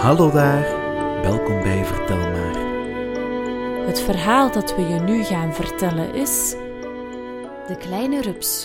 Hallo daar, welkom bij Vertel maar. Het verhaal dat we je nu gaan vertellen is De Kleine Rups.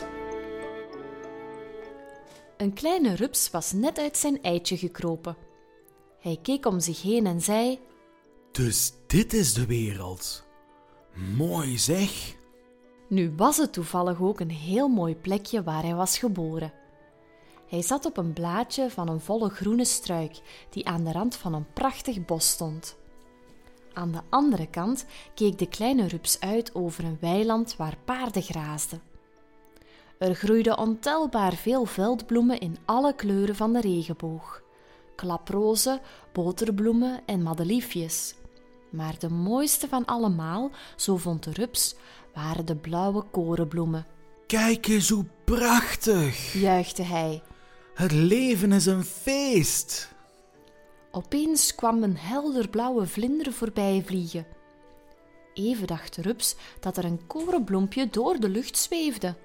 Een kleine rups was net uit zijn eitje gekropen. Hij keek om zich heen en zei: Dus dit is de wereld. Mooi zeg. Nu was het toevallig ook een heel mooi plekje waar hij was geboren. Hij zat op een blaadje van een volle groene struik die aan de rand van een prachtig bos stond. Aan de andere kant keek de kleine rups uit over een weiland waar paarden graasden. Er groeiden ontelbaar veel veldbloemen in alle kleuren van de regenboog. Klaprozen, boterbloemen en madeliefjes. Maar de mooiste van allemaal, zo vond de rups, waren de blauwe korenbloemen. Kijk eens hoe prachtig. Juichte hij. Het leven is een feest. Opeens kwam een helderblauwe vlinder voorbij vliegen. Even dacht de rups dat er een korenbloempje door de lucht zweefde.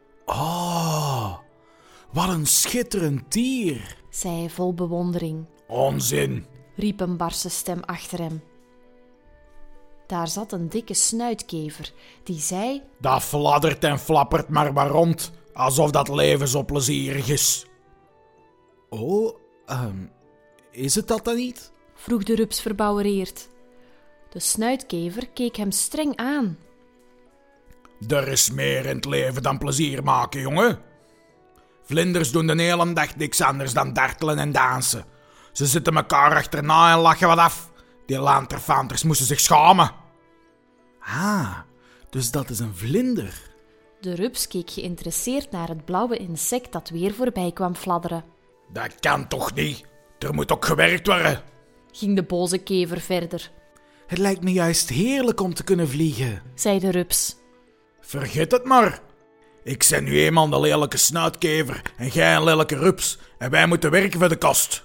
Oh, wat een schitterend dier, zei hij vol bewondering. Onzin, riep een barse stem achter hem. Daar zat een dikke snuitkever, die zei: dat fladdert en flappert maar wat rond, alsof dat leven zo plezierig is. Oh, is het dat dan niet? vroeg de rups verbouwereerd. De snuitkever keek hem streng aan. Er is meer in het leven dan plezier maken, jongen. Vlinders doen de hele dag niks anders dan dartelen en dansen. Ze zitten elkaar achterna en lachen wat af. Die lanterfanters moesten zich schamen. Ah, dus dat is een vlinder. De rups keek geïnteresseerd naar het blauwe insect dat weer voorbij kwam fladderen. Dat kan toch niet? Er moet ook gewerkt worden. Ging de boze kever verder. Het lijkt me juist heerlijk om te kunnen vliegen, zei de rups. Vergeet het maar. Ik ben nu eenmaal de lelijke snuitkever en jij een lelijke rups. En wij moeten werken voor de kost.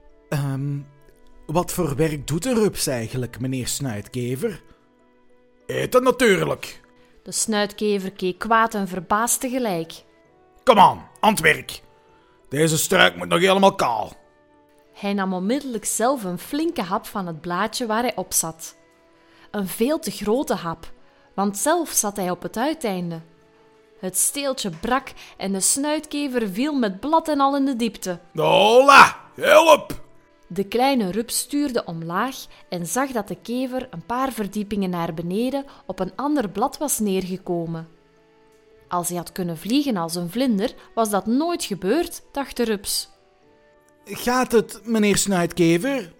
Wat voor werk doet een rups eigenlijk, meneer Snuitkever? Eten natuurlijk. De snuitkever keek kwaad en verbaasd tegelijk. Kom aan het werk. Deze struik moet nog helemaal kaal. Hij nam onmiddellijk zelf een flinke hap van het blaadje waar hij op zat. Een veel te grote hap, want zelf zat hij op het uiteinde. Het steeltje brak en de snuitkever viel met blad en al in de diepte. Hola, help! De kleine rups stuurde omlaag en zag dat de kever een paar verdiepingen naar beneden op een ander blad was neergekomen. Als hij had kunnen vliegen als een vlinder, was dat nooit gebeurd, dacht de rups. Gaat het, meneer Snuitkever?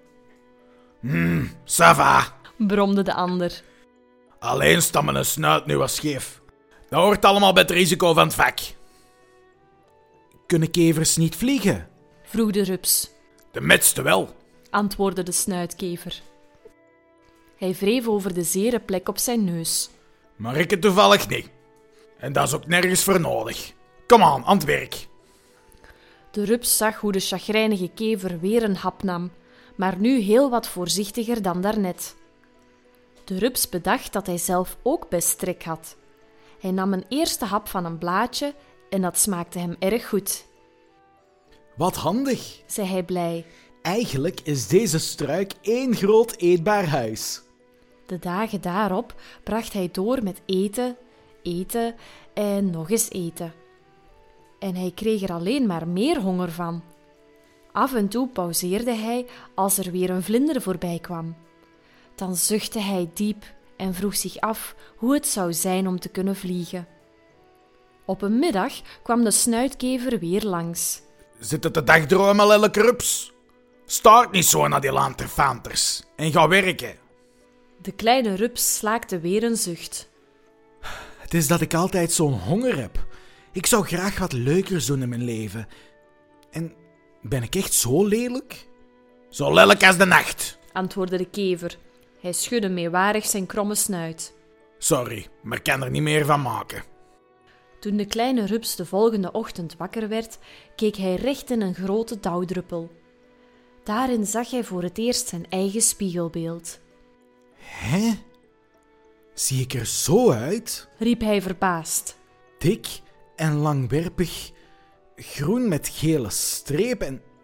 Ça va, bromde de ander. Alleen staat mijn snuit nu wat scheef. Dat hoort allemaal bij het risico van het vak. Kunnen kevers niet vliegen? vroeg de rups. De metste wel, antwoordde de snuitkever. Hij wreef over de zere plek op zijn neus. maar ik het toevallig niet. En dat is ook nergens voor nodig. Kom aan het werk. De rups zag hoe de chagrijnige kever weer een hap nam, maar nu heel wat voorzichtiger dan daarnet. De rups bedacht dat hij zelf ook best trek had. Hij nam een eerste hap van een blaadje en dat smaakte hem erg goed. Wat handig, zei hij blij. Eigenlijk is deze struik één groot eetbaar huis. De dagen daarop bracht hij door met eten, eten en nog eens eten. En hij kreeg er alleen maar meer honger van. Af en toe pauzeerde hij als er weer een vlinder voorbij kwam. Dan zuchtte hij diep en vroeg zich af hoe het zou zijn om te kunnen vliegen. Op een middag kwam de snuitkever weer langs. Zit het de dagdromen, lelijke rups? Staart niet zo naar die lanterfanters en ga werken. De kleine rups slaakte weer een zucht. Het is dat ik altijd zo'n honger heb. Ik zou graag wat leukers doen in mijn leven. En ben ik echt zo lelijk? Zo lelijk als de nacht, antwoordde de kever. Hij schudde meewarig zijn kromme snuit. Sorry, maar ik kan er niet meer van maken. Toen de kleine rups de volgende ochtend wakker werd, keek hij recht in een grote dauwdruppel. Daarin zag hij voor het eerst zijn eigen spiegelbeeld. Hè? Zie ik er zo uit? riep hij verbaasd. Dik en langwerpig, groen met gele strepen en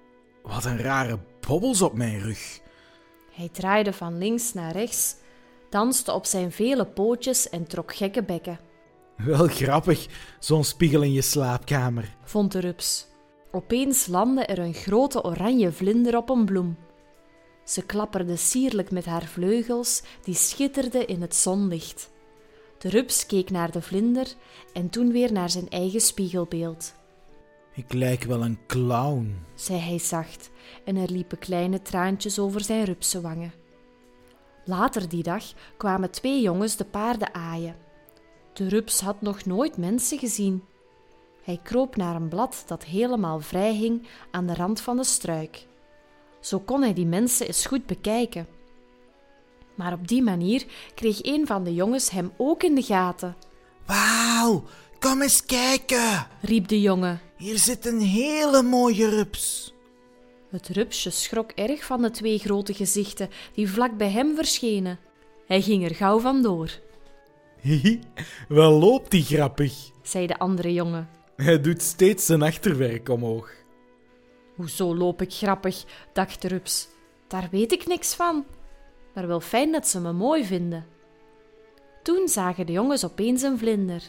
Wat een rare bobbels op mijn rug. Hij draaide van links naar rechts, danste op zijn vele pootjes en trok gekke bekken. Wel grappig, zo'n spiegel in je slaapkamer. Vond de rups. Opeens landde er een grote oranje vlinder op een bloem. Ze klapperde sierlijk met haar vleugels, die schitterden in het zonlicht. De rups keek naar de vlinder en toen weer naar zijn eigen spiegelbeeld. Ik lijk wel een clown, zei hij zacht en er liepen kleine traantjes over zijn rupsenwangen. Later die dag kwamen 2 jongens de paarden aaien. De rups had nog nooit mensen gezien. Hij kroop naar een blad dat helemaal vrij hing aan de rand van de struik. Zo kon hij die mensen eens goed bekijken. Maar op die manier kreeg een van de jongens hem ook in de gaten. Wauw, kom eens kijken, riep de jongen. Hier zit een hele mooie rups. Het rupsje schrok erg van de 2 grote gezichten die vlak bij hem verschenen. Hij ging er gauw vandoor. Hihi, wel loopt die grappig, zei de andere jongen. Hij doet steeds zijn achterwerk omhoog. Hoezo loop ik grappig, dacht de rups. Daar weet ik niks van. Maar wel fijn dat ze me mooi vinden. Toen zagen de jongens opeens een vlinder.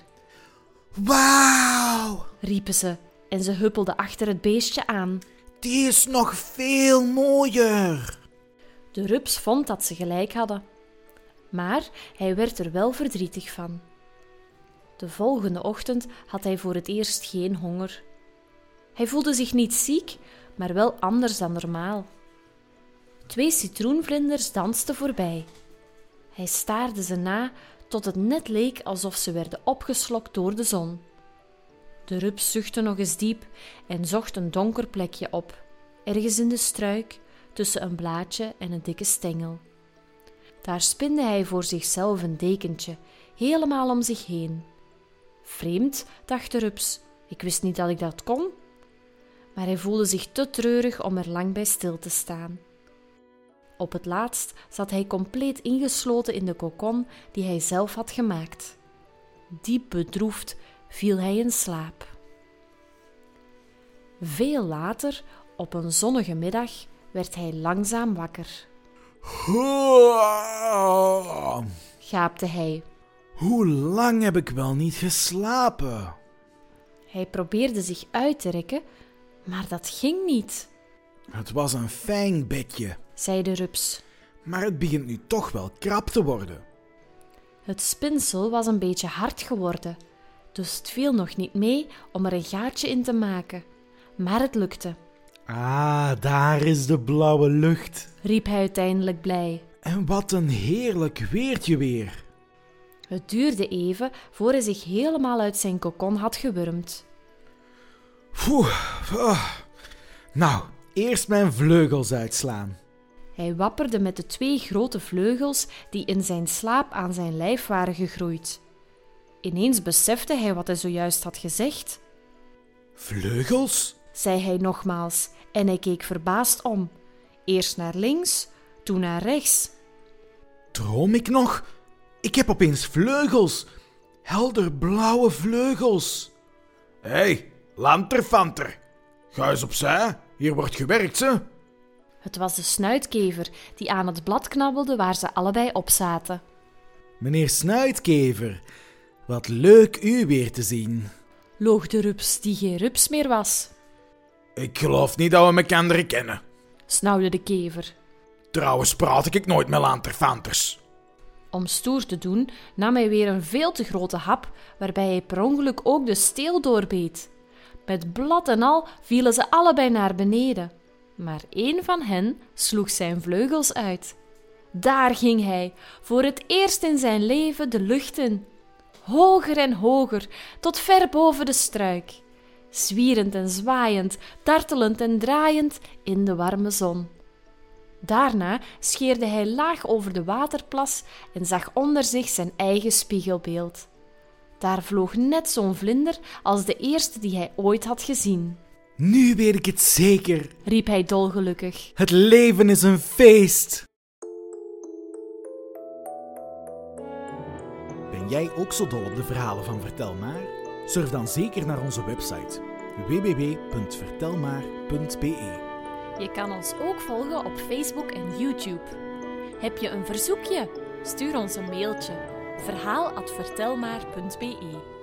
Wauw, riepen ze en ze huppelden achter het beestje aan. Die is nog veel mooier. De rups vond dat ze gelijk hadden. Maar hij werd er wel verdrietig van. De volgende ochtend had hij voor het eerst geen honger. Hij voelde zich niet ziek, maar wel anders dan normaal. 2 citroenvlinders dansten voorbij. Hij staarde ze na tot het net leek alsof ze werden opgeslokt door de zon. De rups zuchtte nog eens diep en zocht een donker plekje op, ergens in de struik, tussen een blaadje en een dikke stengel. Daar spinde hij voor zichzelf een dekentje, helemaal om zich heen. Vreemd, dacht de rups, ik wist niet dat ik dat kon. Maar hij voelde zich te treurig om er lang bij stil te staan. Op het laatst zat hij compleet ingesloten in de kokon die hij zelf had gemaakt. Diep bedroefd viel hij in slaap. Veel later, op een zonnige middag, werd hij langzaam wakker. Gaapte hij. Hoe lang heb ik wel niet geslapen? Hij probeerde zich uit te rekken, maar dat ging niet. Het was een fijn bedje, zei de rups. maar het begint nu toch wel krap te worden. Het spinsel was een beetje hard geworden, dus het viel nog niet mee om er een gaatje in te maken. Maar het lukte. Ah, daar is de blauwe lucht. Riep hij uiteindelijk blij. En wat een heerlijk weertje weer. Het duurde even voor hij zich helemaal uit zijn kokon had gewurmd. Nou, eerst mijn vleugels uitslaan. Hij wapperde met de 2 grote vleugels die in zijn slaap aan zijn lijf waren gegroeid. Ineens besefte hij wat hij zojuist had gezegd. Vleugels? Zei hij nogmaals en hij keek verbaasd om. Eerst naar links, toen naar rechts. Droom ik nog? Ik heb opeens vleugels. Helder blauwe vleugels. Hé, lanterfanter. Ga eens opzij, hier wordt gewerkt, ze. Het was de snuitkever die aan het blad knabbelde waar ze allebei op zaten. Meneer Snuitkever, wat leuk u weer te zien. Loog de rups die geen rups meer was. Ik geloof niet dat we elkaar kennen. Snauwde de kever. Trouwens praat ik nooit met lanterfanters. Om stoer te doen nam hij weer een veel te grote hap, waarbij hij per ongeluk ook de steel doorbeet. Met blad en al vielen ze allebei naar beneden. Maar 1 van hen sloeg zijn vleugels uit. Daar ging hij, voor het eerst in zijn leven de lucht in. Hoger en hoger, tot ver boven de struik. Zwierend en zwaaiend, dartelend en draaiend in de warme zon. Daarna scheerde hij laag over de waterplas en zag onder zich zijn eigen spiegelbeeld. Daar vloog net zo'n vlinder als de eerste die hij ooit had gezien. Nu weet ik het zeker, riep hij dolgelukkig. Het leven is een feest. Ben jij ook zo dol op de verhalen van Vertel Maar? Surf dan zeker naar onze website www.vertelmaar.be. Je kan ons ook volgen op Facebook en YouTube. Heb je een verzoekje? Stuur ons een mailtje: verhaal@vertelmaar.be.